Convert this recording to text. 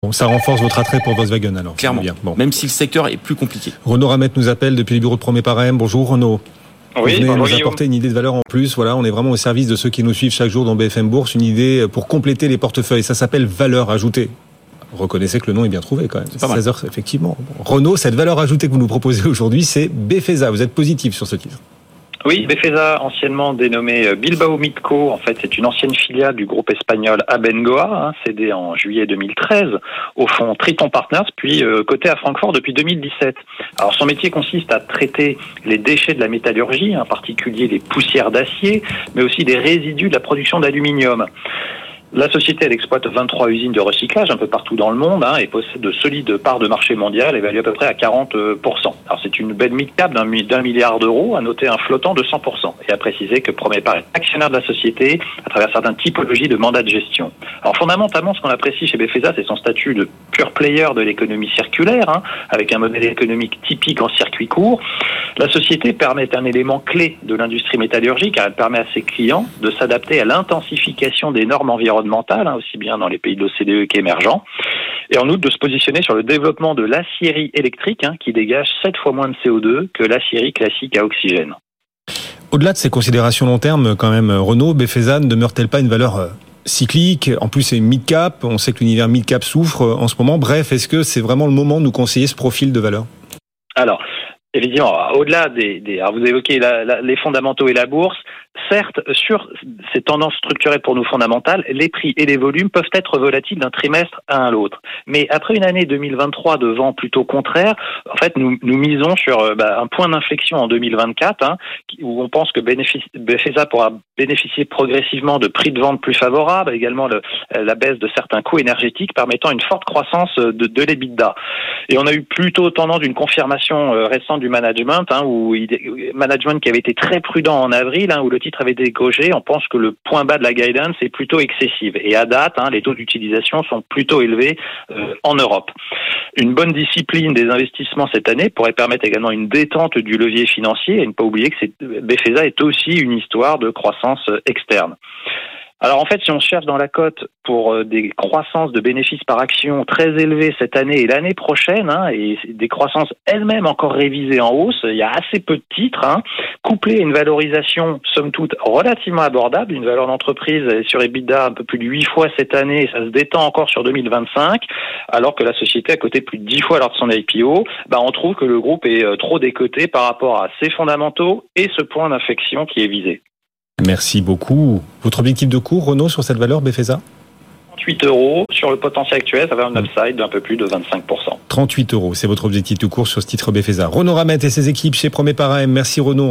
Bon, ça renforce votre attrait pour Volkswagen alors. Clairement, bien. Bon. Même si le secteur est plus compliqué. Renaud Ramette nous appelle depuis les bureaux de Premier Parrain. Bonjour Renaud. Oui, vous venez nous Guillaume. apporter une idée de valeur en plus. Voilà, on est vraiment au service de ceux qui nous suivent chaque jour dans BFM Bourse. Une idée pour compléter les portefeuilles. Ça s'appelle valeur ajoutée. Reconnaissez que le nom est bien trouvé quand même. C'est pas mal. 16h, effectivement. Bon. Renaud, cette valeur ajoutée que vous nous proposez aujourd'hui, c'est Befesa. Vous êtes positif sur ce titre. Oui, Befesa, anciennement dénommé Bilbao Midco, en fait, c'est une ancienne filiale du groupe espagnol Abengoa, cédé en juillet 2013 au fonds Triton Partners, puis coté à Francfort depuis 2017. Alors, son métier consiste à traiter les déchets de la métallurgie, en particulier les poussières d'acier, mais aussi des résidus de la production d'aluminium. La société, elle exploite 23 usines de recyclage un peu partout dans le monde et possède de solides parts de marché mondial évaluées à peu près à 40%. Alors c'est une belle mid-cap d'un milliard d'euros, à noter un flottant de 100%. Et à préciser que Premier Part est actionnaire de la société à travers certaines typologies de mandats de gestion. Alors fondamentalement, ce qu'on apprécie chez Befesa, c'est son statut de pure player de l'économie circulaire, avec un modèle économique typique en circuit court. La société permet un élément clé de l'industrie métallurgique, car elle permet à ses clients de s'adapter à l'intensification des normes environnementales, aussi bien dans les pays de l'OCDE qu'émergents, et en outre de se positionner sur le développement de l'acierie électrique, qui dégage 7 fois moins de CO2 que l'acierie classique à oxygène. Au-delà de ces considérations long terme, quand même, Renaud, Befesa ne demeure-t-elle pas une valeur cyclique? En plus, c'est mid-cap. On sait que l'univers mid-cap souffre en ce moment. Bref, est-ce que c'est vraiment le moment de nous conseiller ce profil de valeur? Alors, évidemment, au-delà alors vous évoquez les fondamentaux et la bourse. Certes, sur ces tendances structurées pour nous fondamentales, les prix et les volumes peuvent être volatiles d'un trimestre à l'autre. Mais après une année 2023 de vent plutôt contraire, en fait, nous misons sur un point d'inflexion en 2024, où on pense que Befesa pourra bénéficier progressivement de prix de vente plus favorables, également la baisse de certains coûts énergétiques permettant une forte croissance de l'EBITDA. Et on a eu plutôt tendance d'une confirmation récente du management, management qui avait été très prudent en avril, où le titre avait dégrogé. On pense que le point bas de la guidance est plutôt excessif. Et à date, les taux d'utilisation sont plutôt élevés en Europe. Une bonne discipline des investissements cette année pourrait permettre également une détente du levier financier, et ne pas oublier que Befesa est aussi une histoire de croissance externe. Alors en fait, si on cherche dans la cote pour des croissances de bénéfices par action très élevées cette année et l'année prochaine, et des croissances elles-mêmes encore révisées en hausse, il y a assez peu de titres, couplé à une valorisation somme toute relativement abordable, une valeur d'entreprise sur EBITDA un peu plus de 8 fois cette année, et ça se détend encore sur 2025, alors que la société a coté plus de 10 fois lors de son IPO, on trouve que le groupe est trop décoté par rapport à ses fondamentaux et ce point d'inflexion qui est visé. Merci beaucoup. Votre objectif de cours, Renaud, sur cette valeur Befesa? 38 € sur le potentiel actuel, ça va un upside d'un peu plus de 25%. 38 €, c'est votre objectif de cours sur ce titre Befesa. Renaud Ramette et ses équipes chez Premier Parrain. Merci Renaud.